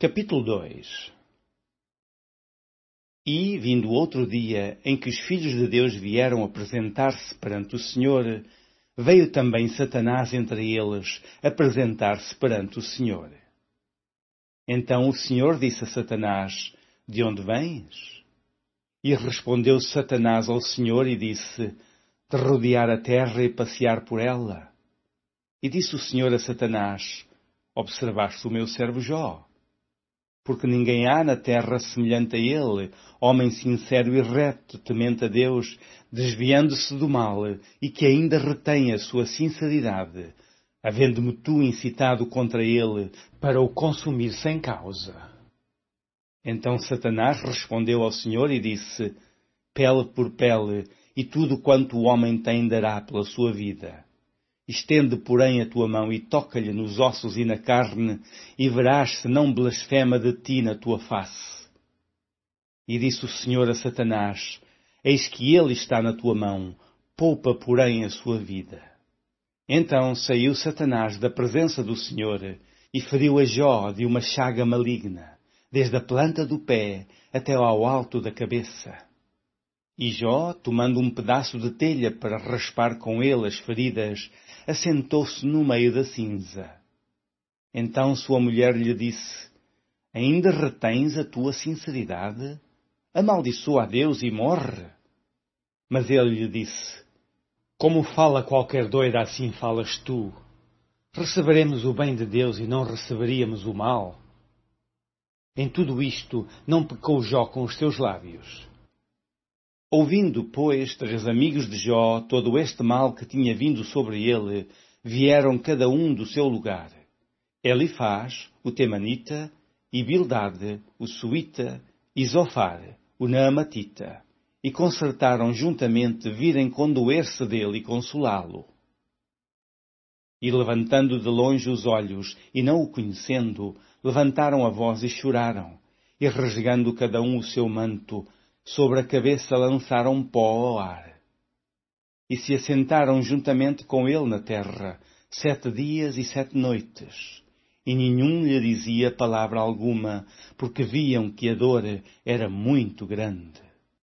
Capítulo 2. E, vindo outro dia em que os filhos de Deus vieram apresentar-se perante o Senhor, veio também Satanás entre eles apresentar-se perante o Senhor. Então o Senhor disse a Satanás: De onde vens? E respondeu Satanás ao Senhor e disse: De rodear a terra e passear por ela. E disse o Senhor a Satanás: Observaste o meu servo Jó? Porque ninguém há na terra semelhante a ele, homem sincero e reto, temente a Deus, desviando-se do mal, e que ainda retém a sua sinceridade, havendo-me tu incitado contra ele, para o consumir sem causa. Então Satanás respondeu ao Senhor e disse: Pele por pele, e tudo quanto o homem tem dará pela sua vida. Estende, porém, a tua mão e toca-lhe nos ossos e na carne, e verás se não blasfema de ti na tua face. E disse o Senhor a Satanás: Eis que ele está na tua mão, poupa, porém, a sua vida. Então saiu Satanás da presença do Senhor, e feriu a Jó de uma chaga maligna, desde a planta do pé até ao alto da cabeça. E Jó, tomando um pedaço de telha para raspar com ele as feridas, assentou-se no meio da cinza. Então sua mulher lhe disse: Ainda retens a tua sinceridade? Amaldiçoa a Deus e morre. Mas ele lhe disse: Como fala qualquer doida, assim falas tu. Receberemos o bem de Deus e não receberíamos o mal? Em tudo isto não pecou Jó com os seus lábios. Ouvindo, pois, 3 amigos de Jó todo este mal que tinha vindo sobre ele, vieram cada um do seu lugar. Elifaz, o Temanita, e Bildade, o Suíta, e Zofar, o Naamatita, e concertaram juntamente virem condoer-se dele e consolá-lo. E levantando de longe os olhos, e não o conhecendo, levantaram a voz e choraram, e rasgando cada um o seu manto, sobre a cabeça lançaram pó ao ar. E se assentaram juntamente com ele na terra 7 dias e 7 noites, e nenhum lhe dizia palavra alguma, porque viam que a dor era muito grande.